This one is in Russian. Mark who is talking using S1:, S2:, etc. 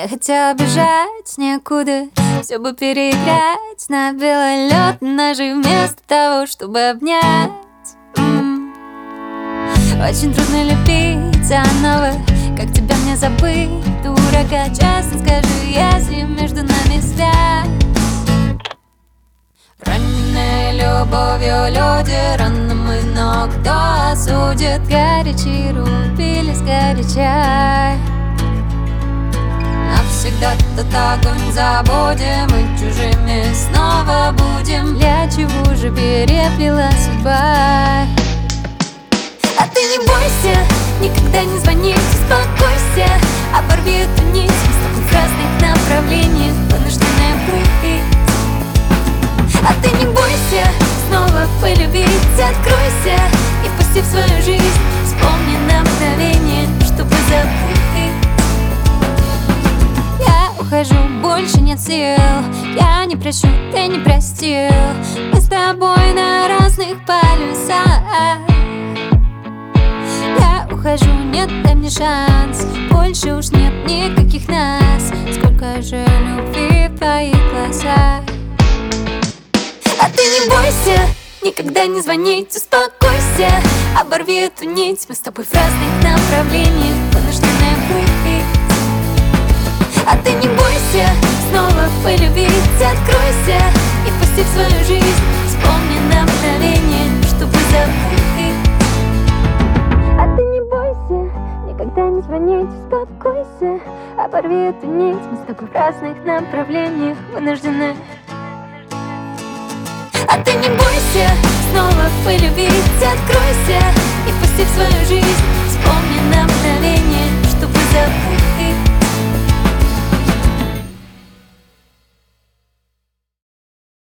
S1: Я хотела бежать некуда, все бы переиграть на белый лед ножи вместо того, чтобы обнять. Очень трудно любить заново, как тебя мне забыть, дурака. Честно скажи, если между нами связь. Раненые любовью люди, рано мы, но кто осудит? Горячие рубили сгоряча. Навсегда тот огонь забудем, и чужими снова будем. Для чего же переплела судьба? А ты не бойся, никогда не звони, успокойся. Оборви эту нить, мы с тобой в разных направлениях, вынуждены быть. А ты не бойся снова полюбить, откройся и впусти в свою жизнь. Вспомни на мгновение, чтобы забыть. Я ухожу, больше нет сил. Я не прощу, ты не простил. Мы с тобой на разных полюсах. Я ухожу, нет, дай мне шанс. Больше уж нет никаких нас. Сколько же любви в твоих глазах. А ты не бойся, никогда не звонить, успокойся. Оборви эту нить, мы с тобой в разных направлениях, вынуждены быть. А ты не бойся снова полюбить, откройся и впусти в свою жизнь. Вспомни на мгновение, чтобы забыть. А ты не бойся, никогда не звонить, успокойся. Оборви эту нить, мы с тобой в разных направлениях, вынуждены. А ты не бойся снова полюбить, откройся и впусти в свою жизнь. Вспомни на мгновение.